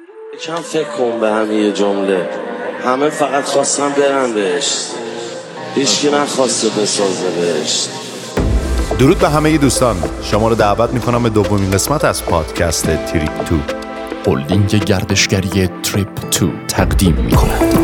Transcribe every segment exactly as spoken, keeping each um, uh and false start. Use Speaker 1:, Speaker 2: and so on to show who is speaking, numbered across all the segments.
Speaker 1: کم فکر کن به همه یه جمله، همه فقط خواستن برن بهشت، هیچکی نخواسته بسازه بهشت.
Speaker 2: درود به همه دوستان، شما رو دعوت میکنم به دومین قسمت از پادکست تریپ تو.
Speaker 3: هلدینگ گردشگری تریپ تو تقدیم میکند.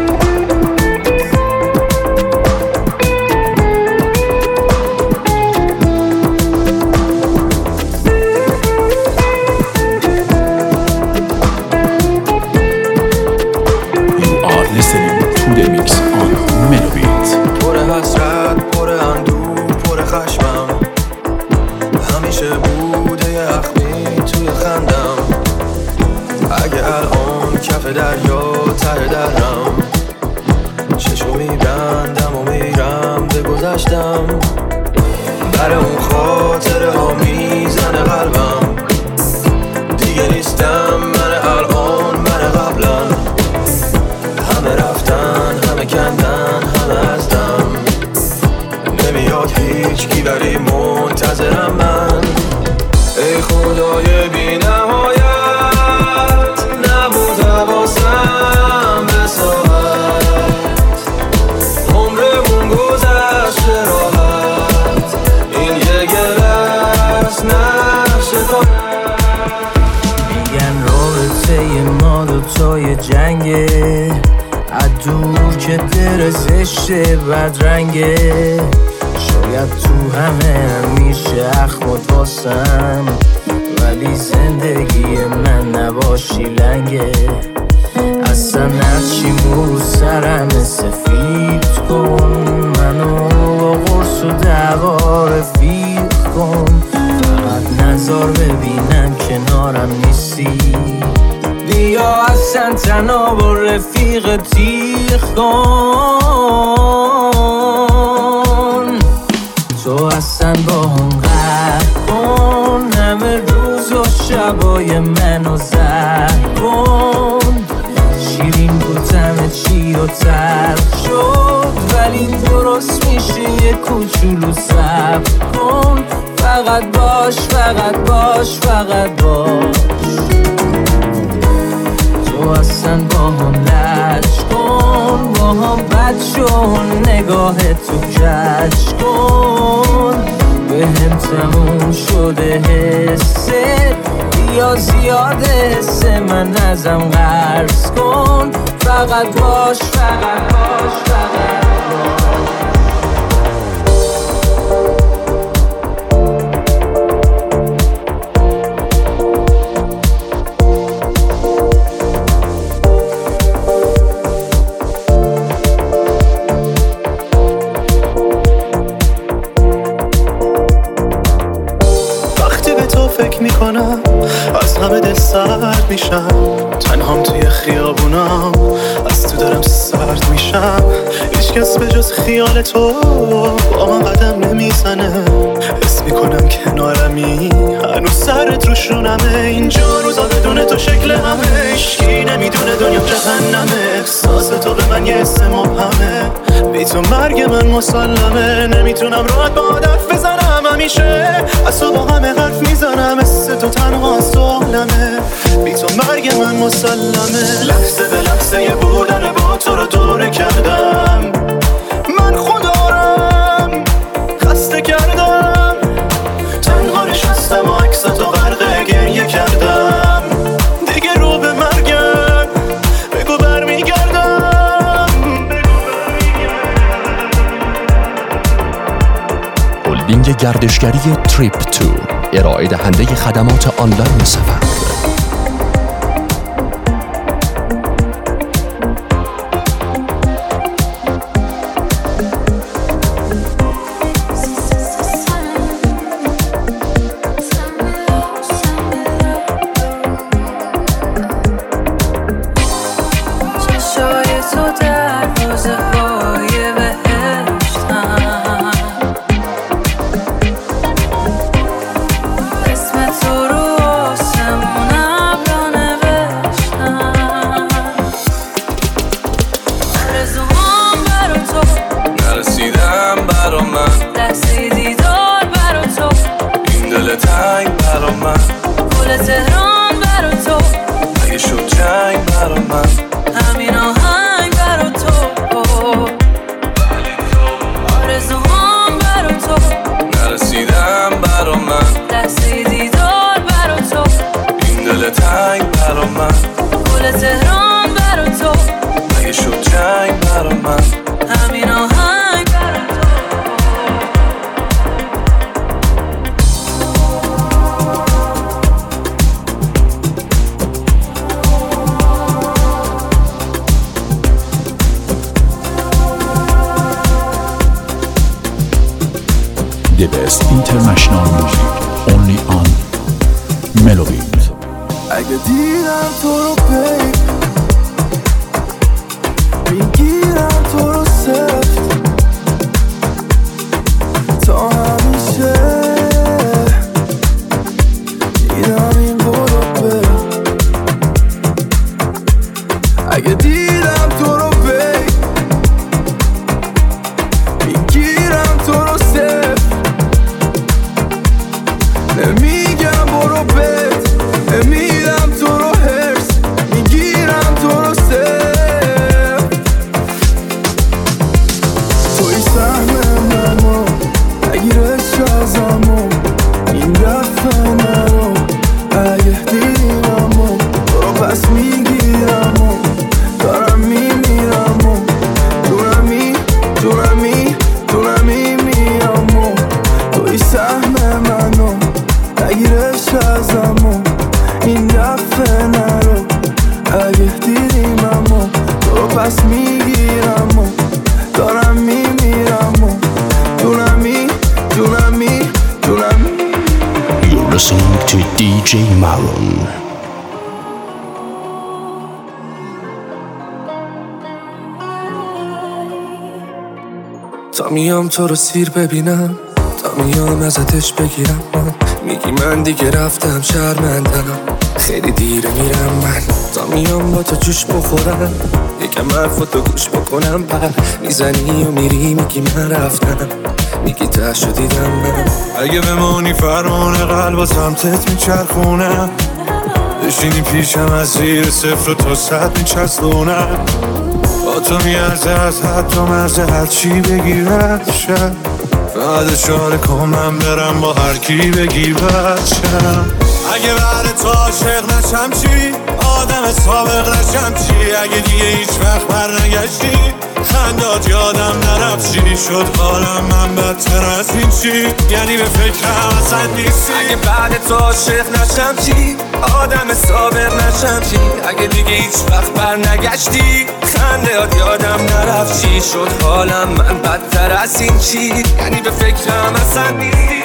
Speaker 4: دریا ته درم چشو میبندم و میرم به گذشتم، بر اون خاطره ها میزنه قلبم، دیگه نیستم من الان من قبلا، همه رفتن همه کندن همه ازدم، نمیاد هیچ کی ولی منتظرم من. ای خدای بی نهایت نبود حواسم به ساعت، عمرمون گذشته راحت، این یه گلس نشه کنم. میگن رابطه ما دوتای جنگه، عدور که در زشته بدرنگه، شاید تو همه میشه اخمات واسم، ولی زندگی من نباشی لنگه. اصلا هرچی مو سرم سفید کن، منو با قرص و دعوا رفیق کن، فقط نظر ببینم کنارم نیستی، بیا اصلا تنها با رفیق تیغ کن، تو اصلا با هم قهر کن، همه روز و شبای منو زهر کن، شیرین بود همه چی و تلخ شد، ولی درست میشه یه کوچولو صبر کن، فقط باش فقط باش فقط باش، تو اصلا با هم لج کن، با هم بد شون، نگاه تو کج کن، به هم تموم شده حسه، یا زیاد حسه من ازم قرض کن، فقط باش فقط باش فقط باش.
Speaker 5: میکنم از همه دل سرد میشم، تنهام توی خیابونم از تو دارم سرد میشم، هیچ کس به جز خیال تو با من قدم نمیزنه، حس میکنم کنارمی هنوز سرت روشونمه، اینجا روزا بدون تو شکل همه، هیچکی نمیدونه دنیا جهنمه، احساس تو به من یه حس مبهمه، بی تو مرگ من مسلمه، نمیتونم راحت با حرف بزنم، همیشه از تو با همه حرف میزنم، مثل تو تنها سوالمه، بی تو مرگ من مسلمه، لحظه به لحظه یه بودن با تو رو دوره کردم، من خودارم خسته کردم، تنها نشستم و عکس تو غرق گریه کردم، دیگه رو به مرگم بگو برمیگردم.
Speaker 3: هلدینگ گردشگری تریپ تو، ارائه دهنده خدمات آنلاین سفر.
Speaker 4: اسم تو رو آسمون
Speaker 3: ملوبیت.
Speaker 6: اگه دیدم تو رو بیب میگیرم تو رو سفت تا همیشه دیدم این برو بیب. اگه دیدم تو رو بیب میگیرم تو رو سفت نمیگم برو بیب نمیدم تو رو هرس میگیرم تو رو سف. توی سهم منو نگیرش ازمو این دفعه نرو اگه دیدیممو تو رو پس میگیرمو دارم میمیرمو دونمی دونمی دونمی میامو توی سهم منو نگیرش ازمو این دفعه نرو اگه دیدیممو تو رو پس میگیرمو دارم میمیرمو دونمی دونمی دونمی.
Speaker 3: You're listening to دی جی Maroon.
Speaker 6: تا میام تو رو سیر ببینم تا میام ازتش بگیرم من میگی من دیگه رفتم شرمندم خیلی دیره میرم من تا میام با تو جوش بخورم یکم حرفاتو گوش بکنم پر میزنی و میری میگی من رفتم میگی تهشو دیدم من
Speaker 5: اگه بمونی فرمون قلب و سمتت میچرخونم بشینی پیشم از زیر صفر و تا صد میچسبونم با تو میارزه از حد و مرزه هرچی بگی رد شد بعد اشاره کن من برم با هر کی بگی بد شم. اگه بعد تو عاشق نشم چی آدم سابق نشم چی اگه دیگه هیچ وقت بر نگشتی خندات یادم نرفت چی شد حالم من بدتر از این چی یعنی به فکرم اصلا نیستی
Speaker 6: اگه بعد تو عاشق نشم چی آدم سابق نشم چی اگه دیگه هیچ وقت بر نگشتی خندات یادم نرفت چی شد حالم من بدتر از این چی یعنی به فکرم اصلا نیستی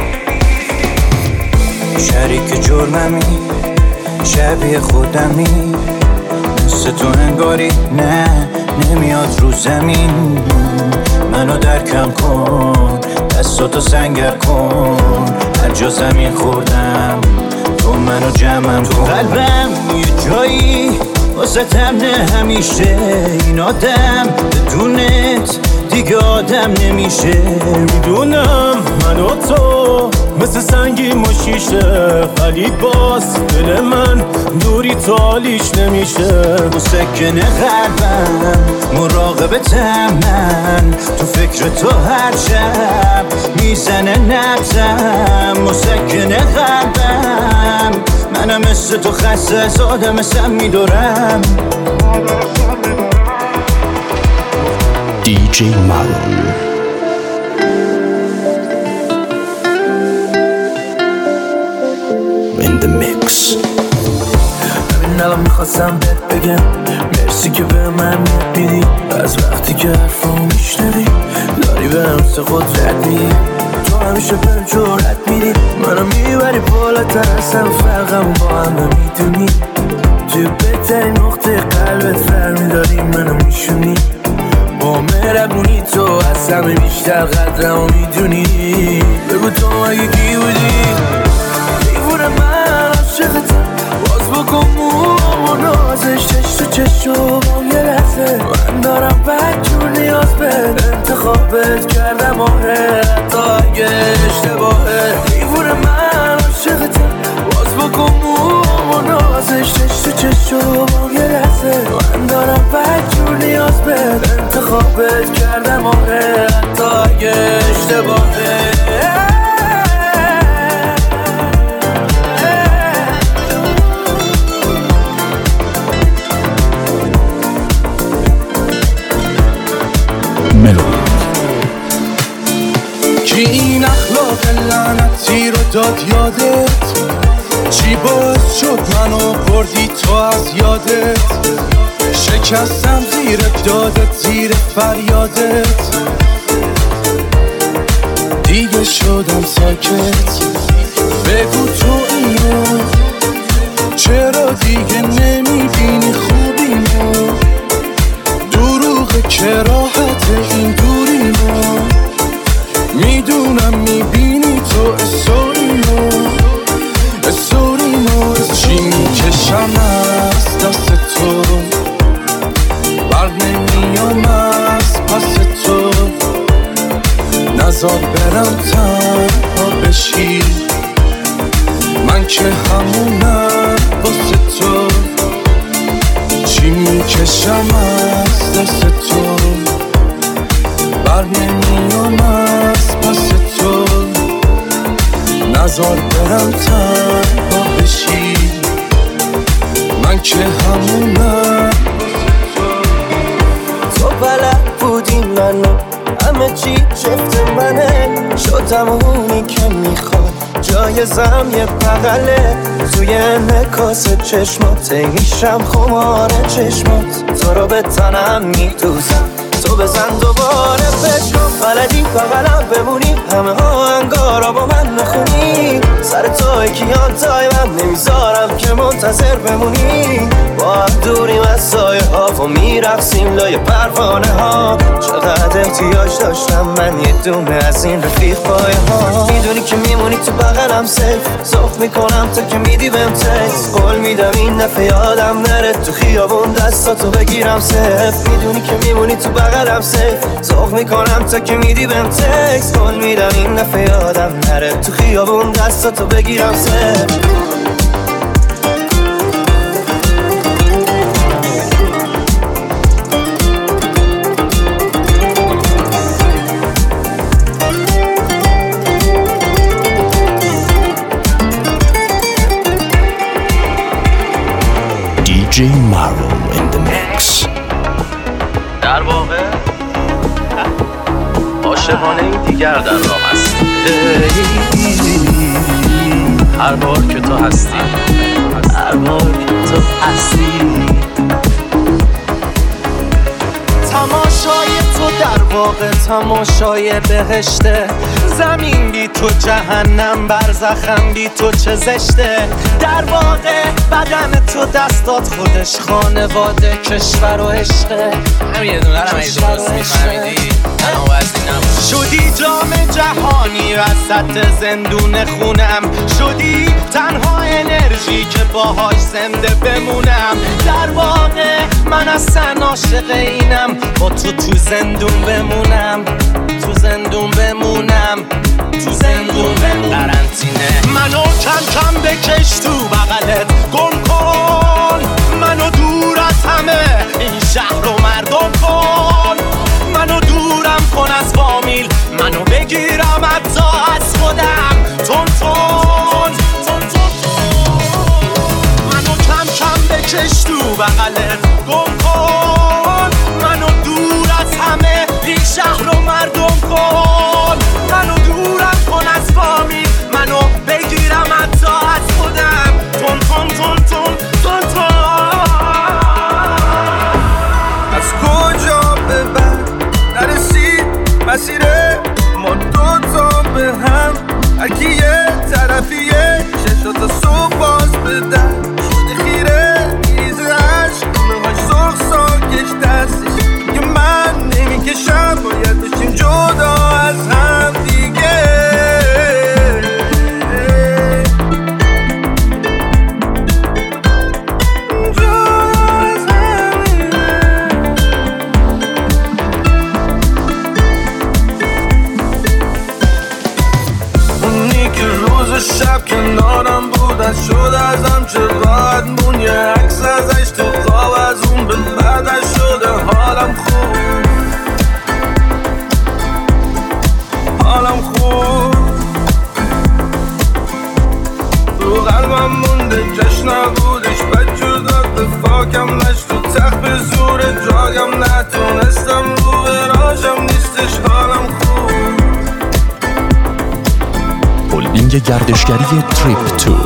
Speaker 4: شریک جرممی شبیه خودمی مثل تو انگاری نه نمیاد رو زمین منو درکم کن دستاتو سنگر کن هر جا زمین خوردم تو منو جمعم کن قلبم یه جایی واسه تمنه همیشه این آدم بدونت دیگه آدم نمیشه
Speaker 7: میدونم من و تو مثل سنگی مشیشه ولی باز دل من دوری تالیش نمیشه
Speaker 4: مسکن قلبم مراقبتم من تو فکر تو هر شب میزنه نبزم مسکن قلبم منم مثل تو خسته از آدم سم میدارم
Speaker 3: دی جی Maroon. In the mix.
Speaker 6: همین الان میخواستم بهت بگم مرسی که به من میدی از وقتی که حرفام میشنوی داری به همس قدرت میدی تو همیشه بهم جرأت میدی منو میبری بالاتر ازم فرقم با همه میدونی توی بهترین نقطه قلبت فرمیداری منو میشونی با مهربونی تو از همه بیشتر قدرمو میدونی بگو تو اگه کی بودی دیوونه من عاشقتم باز بکن موامو نازش چش تو چش و با یه لحظه من دارم بدجور نیاز بهت انتخابت کردم آره حتی اگه اشتباهه دیوونه من عاشقتم باز بکن موامو نازش چش تو چش و با یه لحظه من دارم بدجور نیاز بهت انتخابت کردم آره حتی اگه اشتباهه
Speaker 3: ملوبیت.
Speaker 5: کی این اخلاق لعنتی رو داد یادت چی باعث شد منو بردی تو از یادت شکستم زیر دادت زیر فریادت دیگه شدم ساکت بگو تو اینو نزار برم تنها بشی، من که همونم واسه تو، چی میکشم از دست تو، بر نمیام از پس تو، نزار برم تنها بشی، من که همونم.
Speaker 6: تو بلد بودی منو همه چی جفت منه، شدم اونی که میخواد جایزم یه بغله، توی انعکاس چشمات میشم خمار چشمات، تو رو به تنم میدوزم تو بزن دوباره بشم، بلدی بغلم بمونی همه آهنگارا با من نخونی، سر تو کیان تای من نمیذارم که منتظر بمونی، با هم دوریم از سایه ها و میرقصیم لای پروانه ها، چقدر احتیاج داشتم من یه دونه از این رفیق پایه ها، میدونی که میمونی تو بغلم سیف، سخت میکنم تا که میدی بهم تکس، قول میدم این دفعه یادم نره تو خیابون دستاتو بگیرم سیف، میدونی که میمونی تو بغلم سیف، سخت میکنم تا که میدی بهم تکس، قول میدم این دفعه یادم نره تو خیابون دستاتو بگیرم سیف.
Speaker 3: دی جی Marvel in the mix.
Speaker 8: در واقع عاشقانه این دیگر در راه است، هر بار که تو هستی، هر بار که تو هستی،
Speaker 5: تماشای تو در واقع تماشای بهشته، زمین بی تو جهنم، برزخم بی تو چه زشته، در واقع بدن تو دستات خودش خانواده کشور و عشقه،
Speaker 8: همین یه دونه هم ایده درست میفهمیدی الان وزنی نبود،
Speaker 5: شدی جام جهانی وسط زندون خونم، شدی تنها انرژی که باهاش زنده بمونم، در واقع من اصلا عاشق اینم با تو تو زندون بمونم، تو زندون بمونم، تو زندون بمونم، قرنطینه منو کم کم بکش تو بغلت گم کن، منو دور از همه این شهر رو مردم کن، منو دورم کن از فامیل، منو بگیرم حتی از خودم، تون تون تون تون منو کم کم بکش تو بغلت گم کن، منو دور از همه این شهر رو مردم کن، منو دورم کن از فامیل، منو بگیرم حتی از خودم، تون تون تون تون تون تون. از کجا به بعد نرسید مسیر ما دوتا به هم، هرکی یه طرفیه چشاتا صبح باز بدن، شده خیره میریزه عشق نهاش سرخ ساکش دستش که من نمیکشم، باید بشیم جدا از هم دیگه، شب کنارم بود از شد ازم چه راحت مون، یه عکس ازش تو خواب از اون به بعدش شده حالم خوب، حالم خوب، تو قلبم مونده جشن نبودش، بد جداد به فاکم نشت تو تخت به زور جایم، نتونستم رو براشم نیستش حالم خوب.
Speaker 3: هلدینگ گردشگری تریپ تو.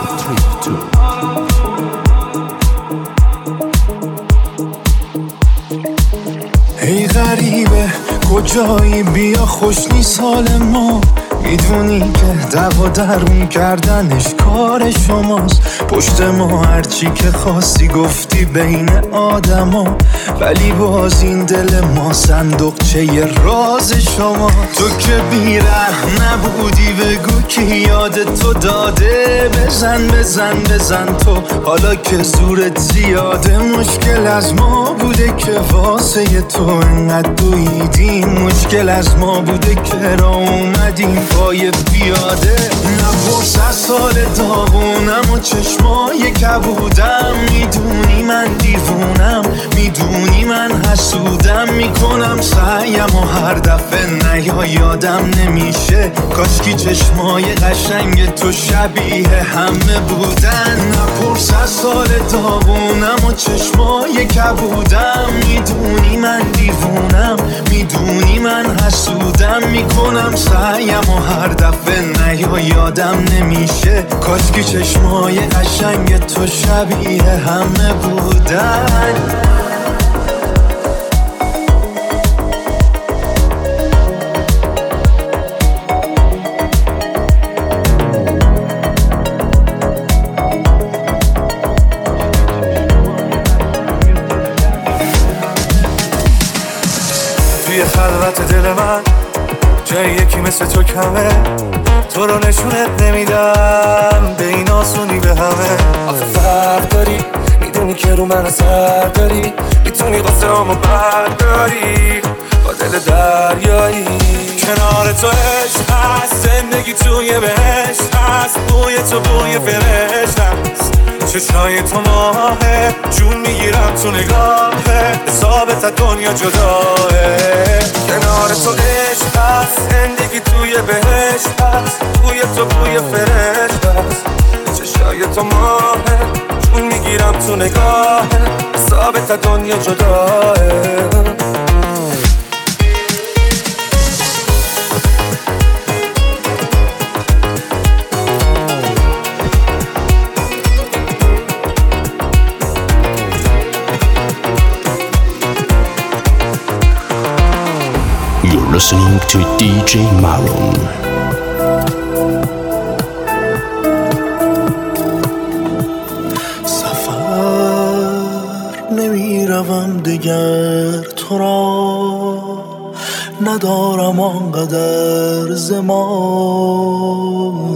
Speaker 5: ای غریبه کجایی بیا خوش نیست حال ما، میدونی که دعوا درمون کردنش کار شماست. پشت ما هرچی که خواستی گفتی بین آدما، ولی باز این دل ما صندوقچه راز شما. تو که بیرحم نبودی بگو کی یاد تو داده. بزن بزن بزن تو حالا که زورت زیاده. مشکل از ما بوده که واسه تو انقدر دویدیم. مشکل از ما بوده که را اومدیم پای پیاده. نپرس از سال داغونم و چشمای کبودم. میدونی من دیوونم، میدونی من حسودم. میکنم سعیم و هر دفعه نیا یادم نمیشه. کاشکی چشمای قشنگ تو شبیه همه بودن. نپرس از سال داغونم و چشمای کبودم. میدونی من دیوونم، میدونی من حسودم. میکنم سعیم و هر دفعه نیا یادم نمیشه. کاشکی چشمای قشنگ تو شبیه همه بودن. توی خلوت دل من جای یکی مثل تو کمه. تو رو نشونت نمیدم به این آسونی به همه. آخه فرق داری، میدونی که رو من اثر داری. میتونی قصه همو برداری با دل دریایی. کنار تو عشق هست، زندگی توی بهشت هست. بوی تو بوی فرشت هست، چشای تو ماهه. جون میگیرم تو نگاهه، حسابت دنیا جداه. کنار تو عشق هست، زندگی توی بهشت هست. بوی تو بوی فرشت هست، چشای تو ماهه. جون میگیرم تو نگاهه، حسابت دنیا جداه.
Speaker 3: You're listening to دی جی Maroon.
Speaker 5: سفر نمی روم دیگر تو را، ندارم آنقدر زمان.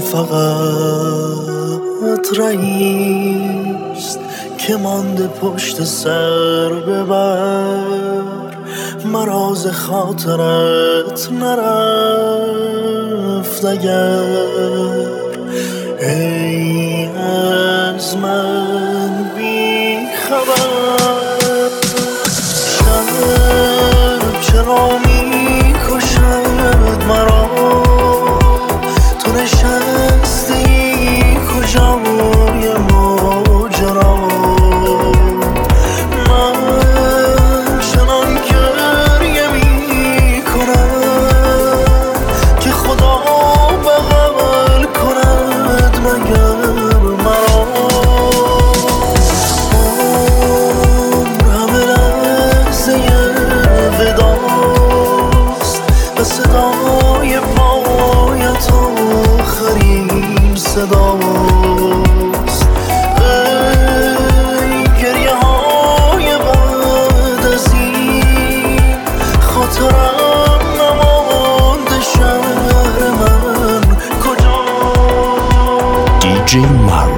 Speaker 5: فقط رئیست که مانده پشت سر ببر. مراز خاطرت نرفت اگر. ای از من بی خبر، شب چرا می کشد مرا. تو نشستی کجای ماجرا. صدای پایت آخرین صداست. ای گریه های بعد از این، خاطرم نمانده شهر من کجا.
Speaker 3: دی جی Maroon.